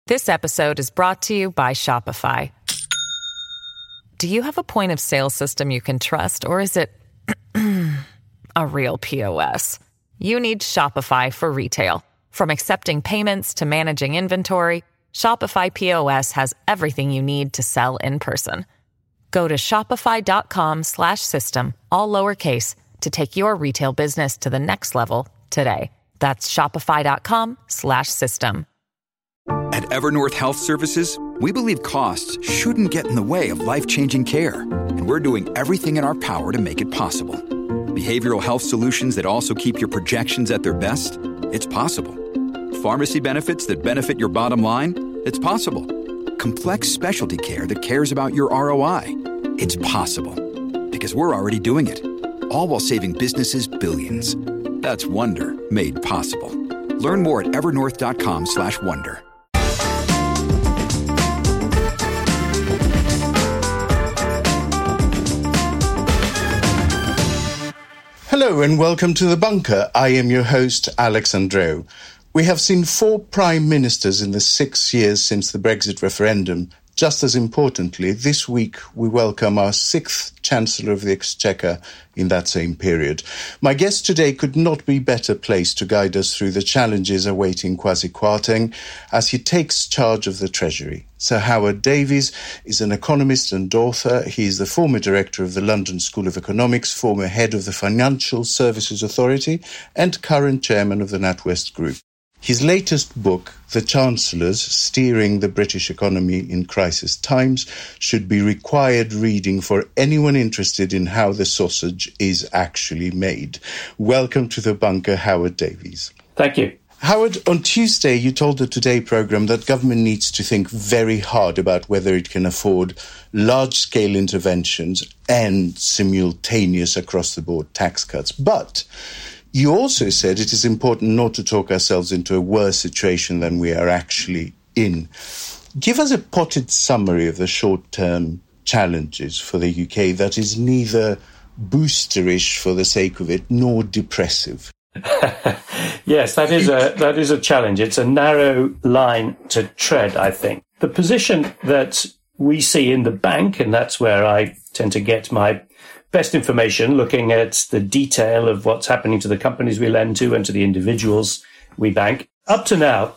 This episode is brought to you by Shopify. Do you have a point of sale system you can trust, or is it a real POS? You need Shopify for retail. From accepting payments to managing inventory, Shopify POS has everything you need to sell in person. Go to shopify.com/system, all lowercase, to take your retail business to the next level today. That's shopify.com/system. At Evernorth Health Services, we believe costs shouldn't get in the way of life-changing care, and we're doing everything in our power to make it possible. Behavioral health solutions that also keep your projections at their best? It's possible. Pharmacy benefits that benefit your bottom line? It's possible. Complex specialty care that cares about your ROI? It's possible. Because we're already doing it. All while saving businesses billions. That's Wonder made possible. Learn more at evernorth.com/wonder. Hello and welcome to The Bunker. I am your host, Alex Andreou. We have seen 4 prime ministers in the 6 years since the Brexit referendum. Just as importantly, this week we welcome our 6th Chancellor of the Exchequer in that same period. My guest today could not be better placed to guide us through the challenges awaiting Kwasi Kwarteng as he takes charge of the Treasury. Sir Howard Davies is an economist and author. He is the former director of the London School of Economics, former head of the Financial Services Authority, and current chairman of the NatWest Group. His latest book, The Chancellors, Steering the British Economy in Crisis Times, should be required reading for anyone interested in how the sausage is actually made. Welcome to The Bunker, Howard Davies. Thank you. Howard, on Tuesday, you told the Today programme that government needs to think very hard about whether it can afford large-scale interventions and simultaneous across-the-board tax cuts. But you also said it is important not to talk ourselves into a worse situation than we are actually in. Give us a potted summary of the short-term challenges for the UK that is neither boosterish for the sake of it nor depressive. Yes, that is a challenge. It's a narrow line to tread, I think. The position that we see in the bank, and that's where I tend to get my best information, looking at the detail of what's happening to the companies we lend to and to the individuals we bank. Up to now,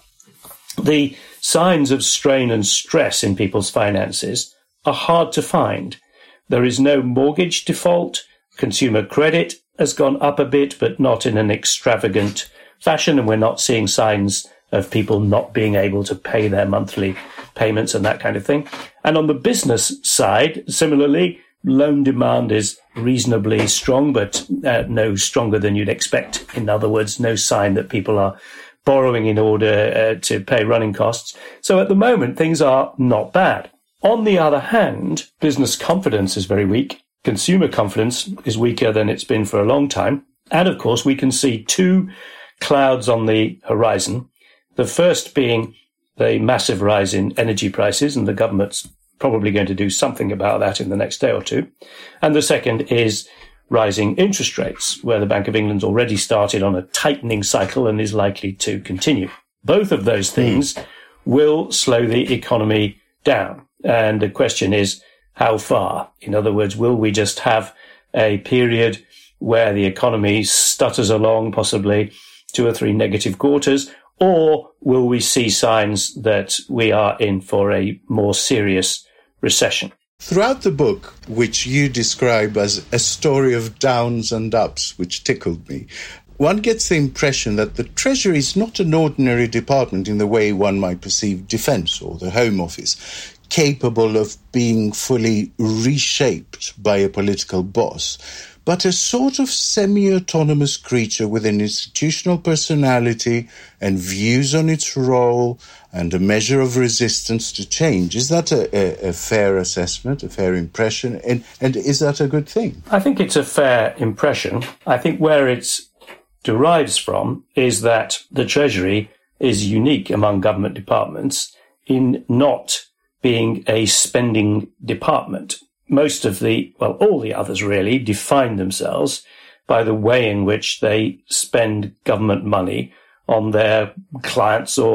the signs of strain and stress in people's finances are hard to find. There is no mortgage default. Consumer credit has gone up a bit, but not in an extravagant fashion, and we're not seeing signs of people not being able to pay their monthly payments and that kind of thing. And on the business side, similarly, loan demand is reasonably strong, but no stronger than you'd expect. In other words, no sign that people are borrowing in order to pay running costs. So at the moment, things are not bad. On the other hand, business confidence is very weak. Consumer confidence is weaker than it's been for a long time. And of course, we can see 2 clouds on the horizon. The first being the massive rise in energy prices, and the government's probably going to do something about that in the next day or 2. And the second is rising interest rates, where the Bank of England's already started on a tightening cycle and is likely to continue. Both of those things will slow the economy down. And the question is, how far? In other words, will we just have a period where the economy stutters along, possibly 2 or 3 negative quarters, or will we see signs that we are in for a more serious recession? Throughout the book, which you describe as a story of downs and ups, which tickled me, one gets the impression that the Treasury is not an ordinary department in the way one might perceive Defence or the Home Office, capable of being fully reshaped by a political boss, but a sort of semi-autonomous creature with an institutional personality and views on its role and a measure of resistance to change. Is that a fair assessment, a fair impression? And is that a good thing? I think it's a fair impression. I think where it derives from is that the Treasury is unique among government departments in not being a spending department. Most of all the others really define themselves by the way in which they spend government money on their clients or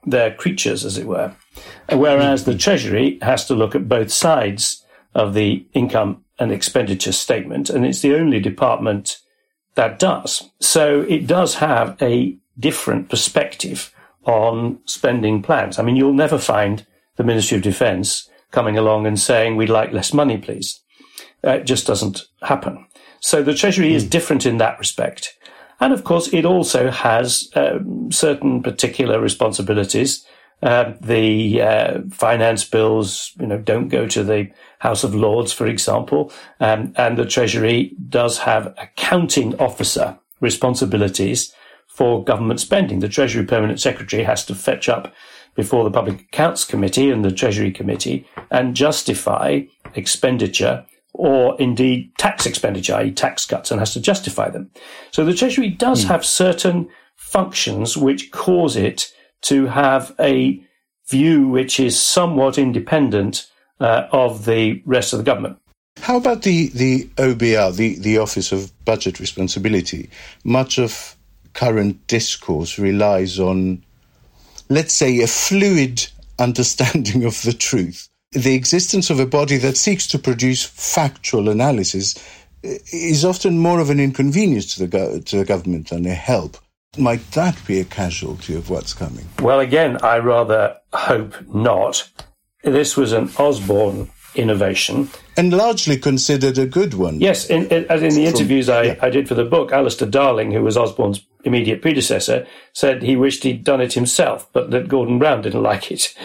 their creatures, as it were. Whereas the Treasury has to look at both sides of the income and expenditure statement, and it's the only department that does. So it does have a different perspective on spending plans. I mean, you'll never find the Ministry of Defence coming along and saying, we'd like less money, please. It just doesn't happen. So the Treasury is different in that respect. And of course, it also has certain particular responsibilities. The finance bills, don't go to the House of Lords, for example. And the Treasury does have accounting officer responsibilities for government spending. The Treasury Permanent Secretary has to fetch up before the Public Accounts Committee and the Treasury Committee and justify expenditure or indeed tax expenditure, i.e. tax cuts, and has to justify them. So the Treasury does have certain functions which cause it to have a view which is somewhat independent of the rest of the government. How about the OBR, the Office of Budget Responsibility? Much of current discourse relies on, let's say, a fluid understanding of the truth. The existence of a body that seeks to produce factual analysis is often more of an inconvenience to the government than a help. Might that be a casualty of what's coming? Well, again, I rather hope not. This was an Osborne innovation. And largely considered a good one. Yes, as in the interviews I did for the book, Alistair Darling, who was Osborne's immediate predecessor, said he wished he'd done it himself, but that Gordon Brown didn't like it.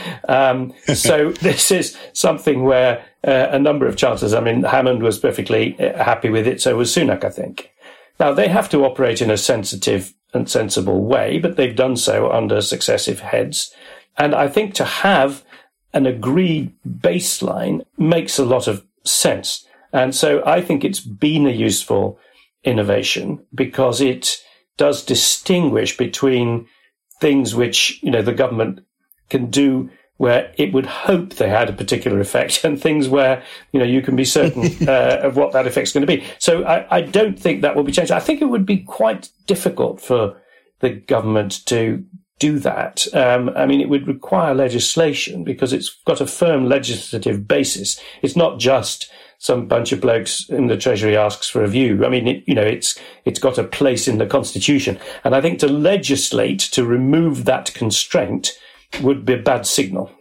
So this is something where a number of chancellors, I mean, Hammond was perfectly happy with it, so was Sunak, I think. Now, they have to operate in a sensitive and sensible way, but they've done so under successive heads. And I think to have an agreed baseline makes a lot of sense. And so I think it's been a useful innovation because it does distinguish between things which, the government can do where it would hope they had a particular effect and things where, you can be certain of what that effect's going to be. So I don't think that will be changed. I think it would be quite difficult for the government to do that. It would require legislation because it's got a firm legislative basis. It's not just some bunch of blokes in the Treasury asks for a view. It's got a place in the Constitution. And I think to legislate to remove that constraint would be a bad signal.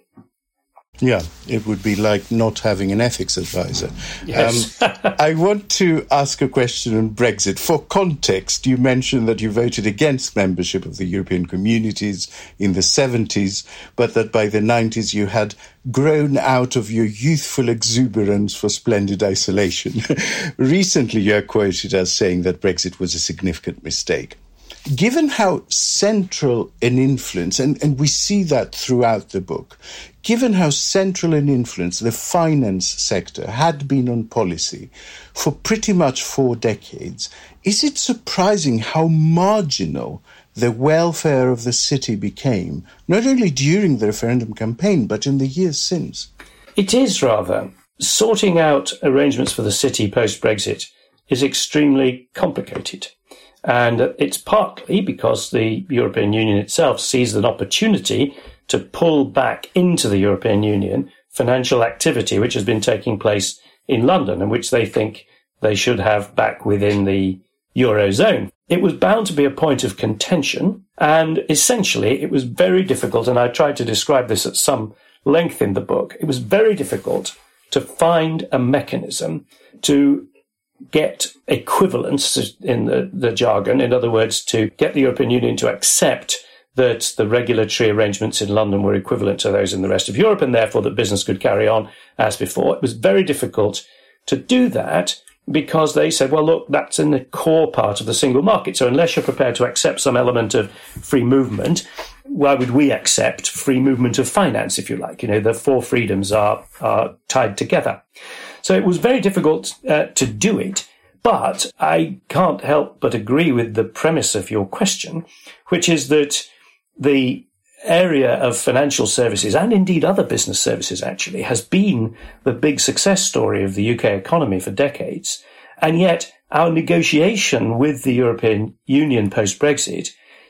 Yeah, it would be like not having an ethics advisor. Yes. I want to ask a question on Brexit. For context, you mentioned that you voted against membership of the European Communities in the 70s, but that by the 90s you had grown out of your youthful exuberance for splendid isolation. Recently, you are quoted as saying that Brexit was a significant mistake. Given how central an influence, and we see that throughout the book, given how central an influence the finance sector had been on policy for pretty much 4 decades, is it surprising how marginal the welfare of the city became, not only during the referendum campaign, but in the years since? It is rather. Sorting out arrangements for the city post-Brexit is extremely complicated. And it's partly because the European Union itself sees an opportunity to pull back into the European Union financial activity which has been taking place in London and which they think they should have back within the Eurozone. It was bound to be a point of contention, and essentially it was very difficult, and I tried to describe this at some length in the book. It was very difficult to find a mechanism to get equivalence in the jargon, in other words, to get the European Union to accept that the regulatory arrangements in London were equivalent to those in the rest of Europe, and therefore that business could carry on as before. It was very difficult to do that because they said, well, look, that's in the core part of the single market. So unless you're prepared to accept some element of free movement, why would we accept free movement of finance, if you like? The 4 freedoms are tied together. So it was very difficult to do it, but I can't help but agree with the premise of your question, which is that the area of financial services, and indeed other business services actually, has been the big success story of the UK economy for decades. And yet our negotiation with the European Union post-Brexit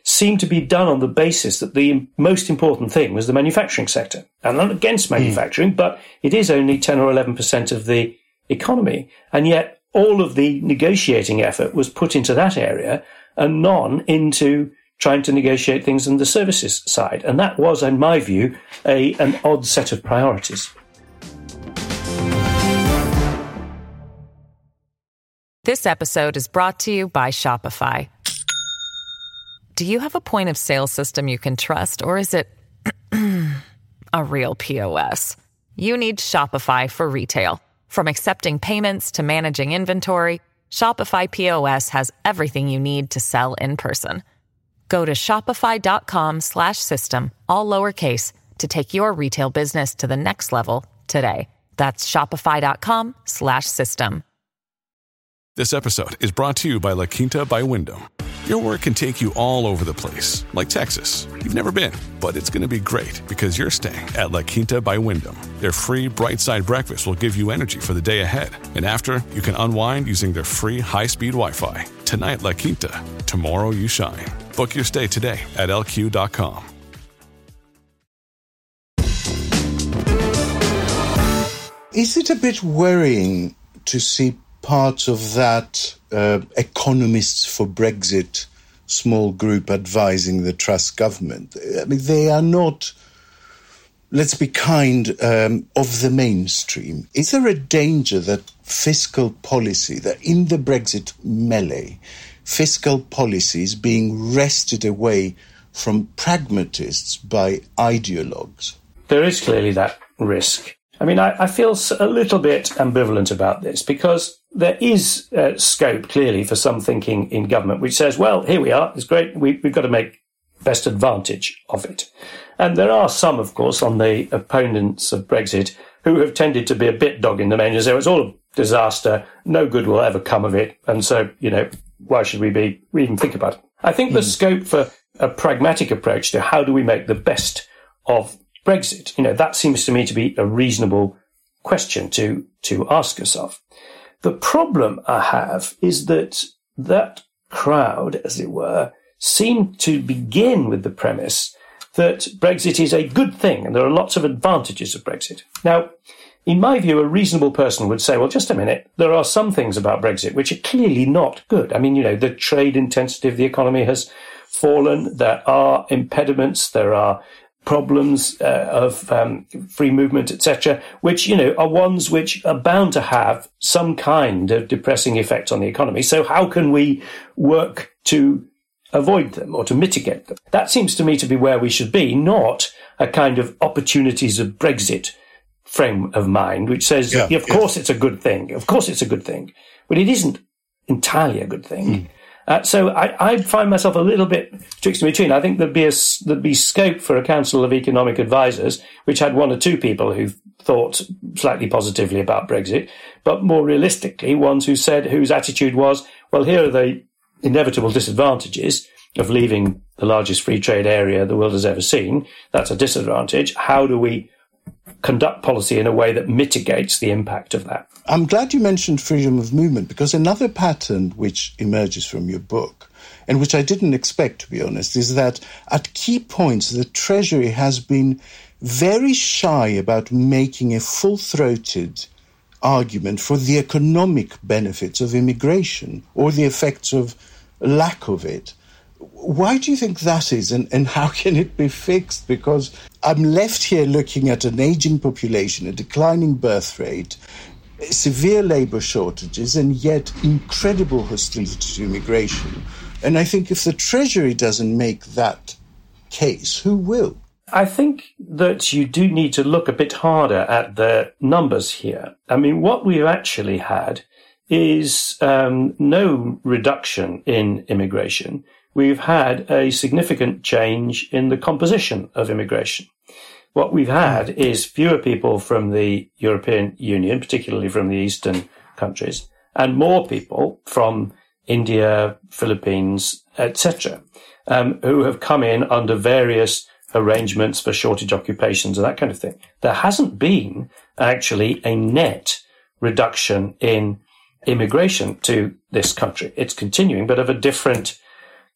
seemed to be done on the basis that the most important thing was the manufacturing sector. I'm not against manufacturing, but it is only 10 or 11% of the economy. And yet all of the negotiating effort was put into that area and none into trying to negotiate things on the services side. And that was, in my view, an odd set of priorities. This episode is brought to you by Shopify. Do you have a point of sale system you can trust, or is it a real POS? You need Shopify for retail. From accepting payments to managing inventory, Shopify POS has everything you need to sell in person. Go to shopify.com/system, all lowercase, to take your retail business to the next level today. That's shopify.com/system. This episode is brought to you by La Quinta by Wyndham. Your work can take you all over the place, like Texas. You've never been, but it's going to be great because you're staying at La Quinta by Wyndham. Their free Bright Side breakfast will give you energy for the day ahead. And after, you can unwind using their free high-speed Wi-Fi. Tonight, La Quinta. Tomorrow, you shine. Book your stay today at LQ.com. Is it a bit worrying to see parts of that economists for Brexit small group advising the Truss government? I mean, they are not, let's be kind, of the mainstream. Is there a danger that fiscal policy, that in the Brexit melee, fiscal policy is being wrested away from pragmatists by ideologues? There is clearly that risk. I mean, I feel a little bit ambivalent about this because there is scope clearly for some thinking in government which says, well, here we are, it's great, we've got to make best advantage of it. And there are some, of course, on the opponents of Brexit who have tended to be a bit dog in the manger, say it's all a disaster, no good will ever come of it, and so, why should we even think about it? I think the scope for a pragmatic approach to how do we make the best of Brexit, that seems to me to be a reasonable question to ask yourself. The problem I have is that crowd, as it were, seemed to begin with the premise that Brexit is a good thing and there are lots of advantages of Brexit. Now, in my view, a reasonable person would say, well, just a minute, there are some things about Brexit which are clearly not good. I mean, the trade intensity of the economy has fallen. There are impediments. There are problems of free movement, etc., which, are ones which are bound to have some kind of depressing effect on the economy. So how can we work to avoid them or to mitigate them? That seems to me to be where we should be, not a kind of opportunities of Brexit frame of mind, which says, of course it's a good thing. Of course it's a good thing. But it isn't entirely a good thing. So I find myself a little bit twixt in between. I think there'd be scope for a council of economic advisors, which had one or two people who thought slightly positively about Brexit, but more realistically, ones whose attitude was, well, here are the inevitable disadvantages of leaving the largest free trade area the world has ever seen. That's a disadvantage. How do we conduct policy in a way that mitigates the impact of that? I'm glad you mentioned freedom of movement, because another pattern which emerges from your book, and which I didn't expect, to be honest, is that at key points the Treasury has been very shy about making a full-throated argument for the economic benefits of immigration or the effects of lack of it. Why do you think that is, and how can it be fixed? Because I'm left here looking at an aging population, a declining birth rate, severe labour shortages, and yet incredible hostility to immigration. And I think if the Treasury doesn't make that case, who will? I think that you do need to look a bit harder at the numbers here. I mean, what we've actually had is no reduction in immigration. We've had a significant change in the composition of immigration. What we've had is fewer people from the European Union, particularly from the Eastern countries, and more people from India, Philippines, etc., who have come in under various arrangements for shortage occupations and that kind of thing. There hasn't been actually a net reduction in immigration to this country. It's continuing, but of a different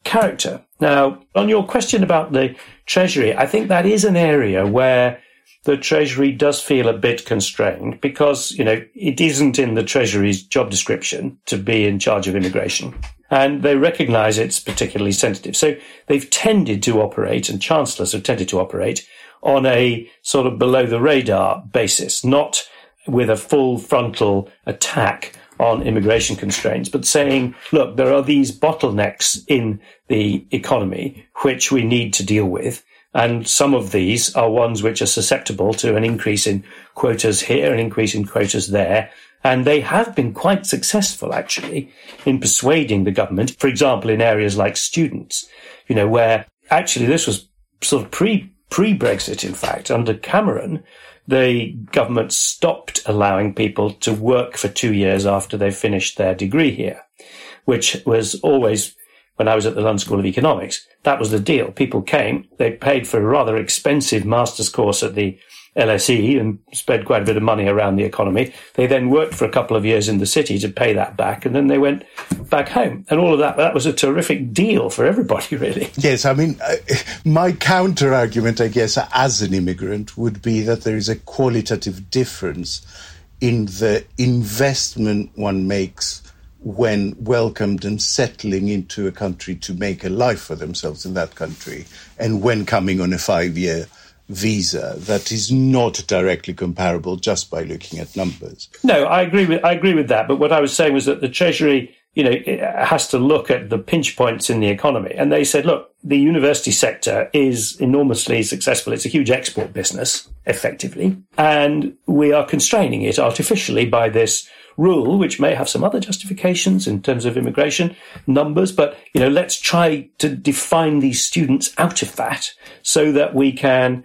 character. Now, on your question about the Treasury, I think that is an area where the Treasury does feel a bit constrained because, it isn't in the Treasury's job description to be in charge of immigration. And they recognise it's particularly sensitive. So they've tended to operate, and chancellors have tended to operate, on a sort of below the radar basis, not with a full frontal attack on immigration constraints, but saying, look, there are these bottlenecks in the economy which we need to deal with. And some of these are ones which are susceptible to an increase in quotas here, an increase in quotas there. And they have been quite successful, actually, in persuading the government, for example, in areas like students, where actually this was sort of pre-Brexit, in fact. Under Cameron, the government stopped allowing people to work for 2 years after they finished their degree here, which was always, when I was at the London School of Economics, that was the deal. People came, they paid for a rather expensive master's course at the LSE and spent quite a bit of money around the economy. They then worked for a couple of years in the city to pay that back, and then they went back home. And all of that was a terrific deal for everybody, really. Yes, I mean, my counter-argument, I guess, as an immigrant would be that there is a qualitative difference in the investment one makes when welcomed and settling into a country to make a life for themselves in that country, and when coming on a 5-year visa. That is not directly comparable just by looking at numbers. No, I agree with that. But what I was saying was that the Treasury, it has to look at the pinch points in the economy. And they said, look, the university sector is enormously successful. It's a huge export business, effectively. And we are constraining it artificially by this rule, which may have some other justifications in terms of immigration numbers. But, let's try to define these students out of that so that we can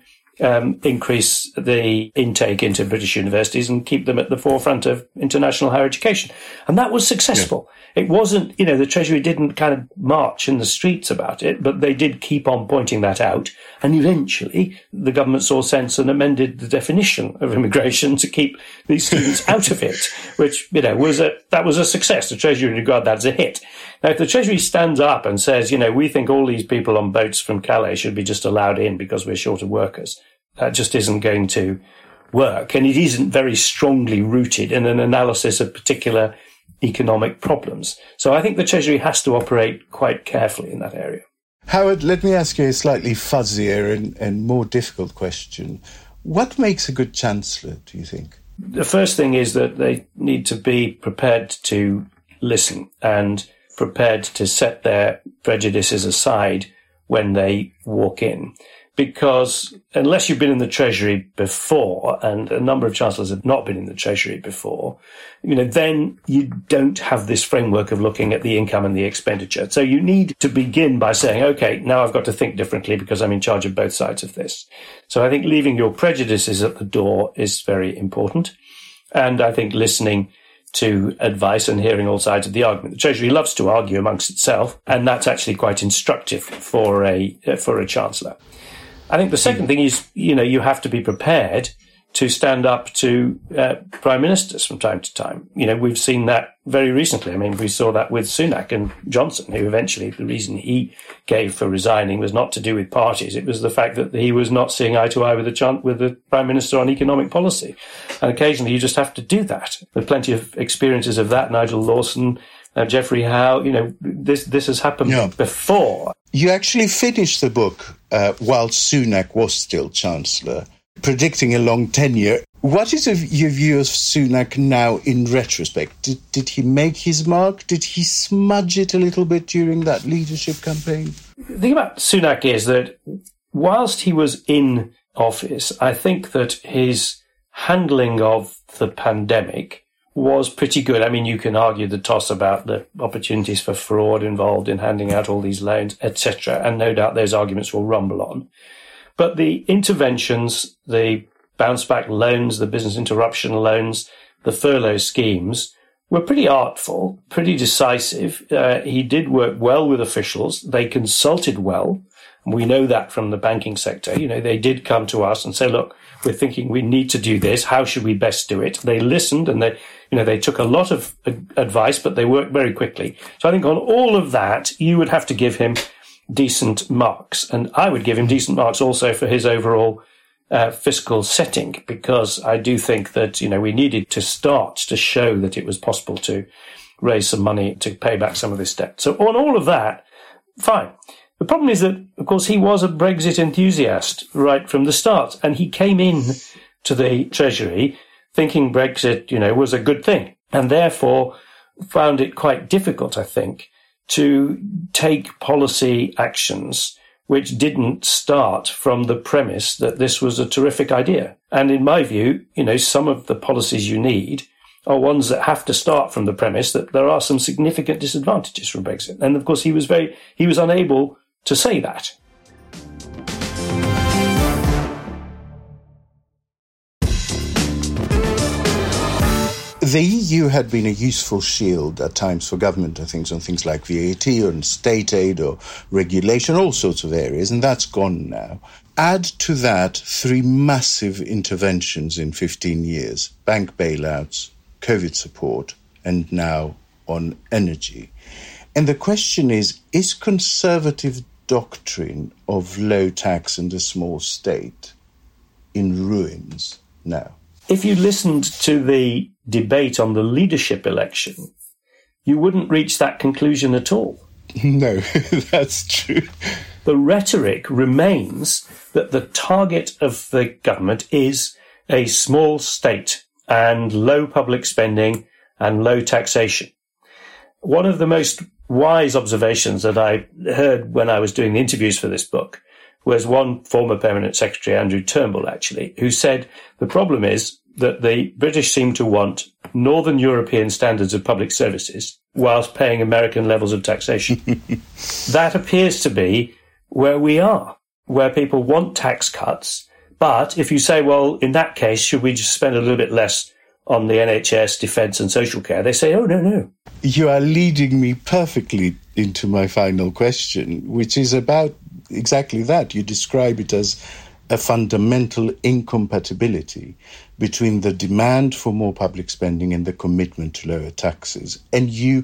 increase the intake into British universities and keep them at the forefront of international higher education. And that was successful. Yeah. It wasn't, the Treasury didn't kind of march in the streets about it, but they did keep on pointing that out. And eventually the government saw sense and amended the definition of immigration to keep these students out of it, which, that was a success. The Treasury regard that as a hit. Now, if the Treasury stands up and says, we think all these people on boats from Calais should be just allowed in because we're short of workers, that just isn't going to work. And it isn't very strongly rooted in an analysis of particular economic problems. So I think the Treasury has to operate quite carefully in that area. Howard, let me ask you a slightly fuzzier and more difficult question. What makes a good chancellor, do you think? The first thing is that they need to be prepared to listen and prepared to set their prejudices aside when they walk in. Because unless you've been in the Treasury before, and a number of chancellors have not been in the Treasury before, then you don't have this framework of looking at the income and the expenditure. So you need to begin by saying, okay, now I've got to think differently because I'm in charge of both sides of this. So I think leaving your prejudices at the door is very important. And I think listening to advice and hearing all sides of the argument. The Treasury loves to argue amongst itself, and that's actually quite instructive for a chancellor. I think the second thing is, you have to be prepared to stand up to prime ministers from time to time. We've seen that very recently. I mean, we saw that with Sunak and Johnson, who eventually the reason he gave for resigning was not to do with parties. It was the fact that he was not seeing eye to eye with the prime minister on economic policy. And occasionally you just have to do that. There are plenty of experiences of that. Nigel Lawson, Geoffrey Howe, this has happened before. You actually finished the book while Sunak was still Chancellor, predicting a long tenure. What is your view of Sunak now in retrospect? Did he make his mark? Did he smudge it a little bit during that leadership campaign? The thing about Sunak is that whilst he was in office, I think that his handling of the pandemic was pretty good. I mean, you can argue the toss about the opportunities for fraud involved in handing out all these loans, etc. And no doubt those arguments will rumble on. But the interventions, the bounce back loans, the business interruption loans, the furlough schemes were pretty artful, pretty decisive. He did work well with officials. They consulted well. We know that from the banking sector. They did come to us and say, look, we're thinking we need to do this. How should we best do it? They listened and they took a lot of advice, but they worked very quickly. So I think on all of that, you would have to give him decent marks. And I would give him decent marks also for his overall fiscal setting, because I do think that, we needed to start to show that it was possible to raise some money to pay back some of this debt. So on all of that, fine. The problem is that, of course, he was a Brexit enthusiast right from the start, and he came in to the Treasury thinking Brexit, was a good thing, and therefore found it quite difficult, I think, to take policy actions which didn't start from the premise that this was a terrific idea. And in my view, some of the policies you need are ones that have to start from the premise that there are some significant disadvantages from Brexit. And of course, he was unable to say that. The EU had been a useful shield at times for government, I think, on things like VAT or state aid or regulation, all sorts of areas, and that's gone now. Add to that 3 massive interventions in 15 years, bank bailouts, COVID support, and now on energy. And the question is conservative doctrine of low tax and a small state in ruins now? If you listened to the debate on the leadership election, you wouldn't reach that conclusion at all. No, that's true. The rhetoric remains that the target of the government is a small state and low public spending and low taxation. One of the most wise observations that I heard when I was doing the interviews for this book was one former Permanent Secretary, Andrew Turnbull, actually, who said the problem is that the British seem to want Northern European standards of public services whilst paying American levels of taxation. That appears to be where we are, where people want tax cuts. But if you say, well, in that case, should we just spend a little bit less on the NHS, defence and social care? They say, oh, no. You are leading me perfectly into my final question, which is about exactly that. You describe it as a fundamental incompatibility between the demand for more public spending and the commitment to lower taxes. And you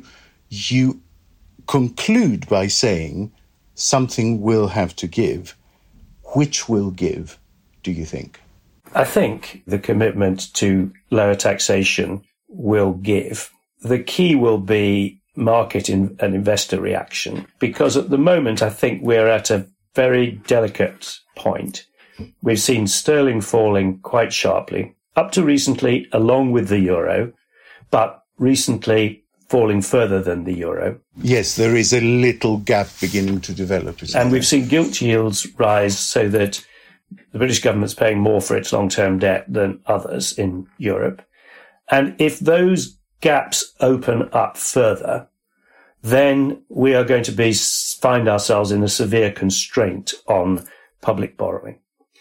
conclude by saying something will have to give. Which will give, do you think? I think the commitment to lower taxation will give. The key will be market and investor reaction, because at the moment I think we're at a very delicate point. We've seen sterling falling quite sharply, up to recently along with the euro, but recently falling further than the euro. Yes, there is a little gap beginning to develop. And we've seen gilt yields rise so that the British government's paying more for its long-term debt than others in Europe. And if those gaps open up further, then we are going to find ourselves in a severe constraint on public borrowing.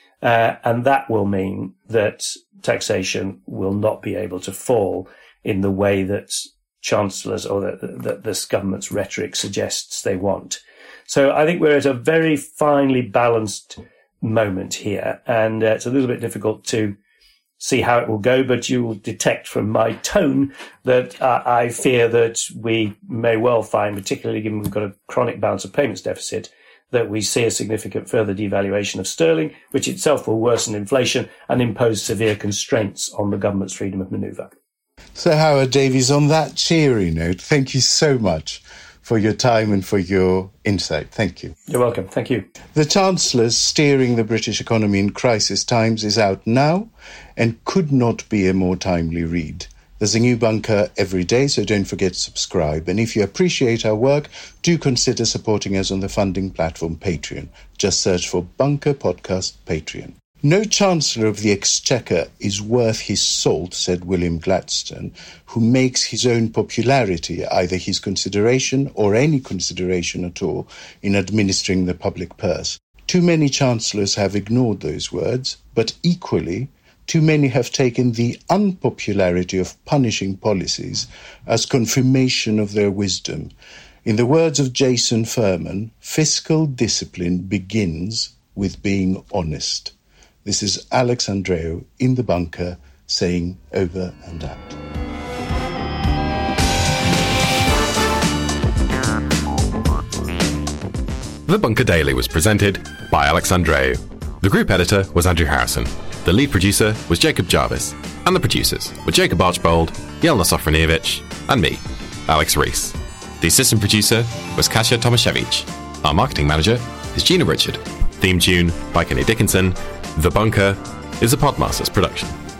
And that will mean that taxation will not be able to fall in the way that chancellors or that this government's rhetoric suggests they want. So I think we're at a very finely balanced moment here, and it's a little bit difficult to see how it will go, but you will detect from my tone that I fear that we may well find, particularly given we've got a chronic balance of payments deficit, that we see a significant further devaluation of sterling, which itself will worsen inflation and impose severe constraints on the government's freedom of manoeuvre. So Howard Davies, on that cheery note, thank you so much for your time and for your insight. Thank you. You're welcome. Thank you. The Chancellor's Steering the British Economy in Crisis Times is out now and could not be a more timely read. There's a new bunker every day, so don't forget to subscribe. And if you appreciate our work, do consider supporting us on the funding platform Patreon. Just search for Bunker Podcast Patreon. No Chancellor of the Exchequer is worth his salt, said William Gladstone, who makes his own popularity, either his consideration or any consideration at all, in administering the public purse. Too many chancellors have ignored those words, but equally, too many have taken the unpopularity of punishing policies as confirmation of their wisdom. In the words of Jason Furman, fiscal discipline begins with being honest. This is Alex Andreou in the bunker saying over and out. The Bunker Daily was presented by Alex Andreou. The group editor was Andrew Harrison. The lead producer was Jacob Jarvis. And the producers were Jacob Archbold, Jelena Sofronievich, and me, Alex Rees. The assistant producer was Kasia Tomaszewicz. Our marketing manager is Gina Richard. Theme tune by Kenny Dickinson. The Bunker is a Podmasters production.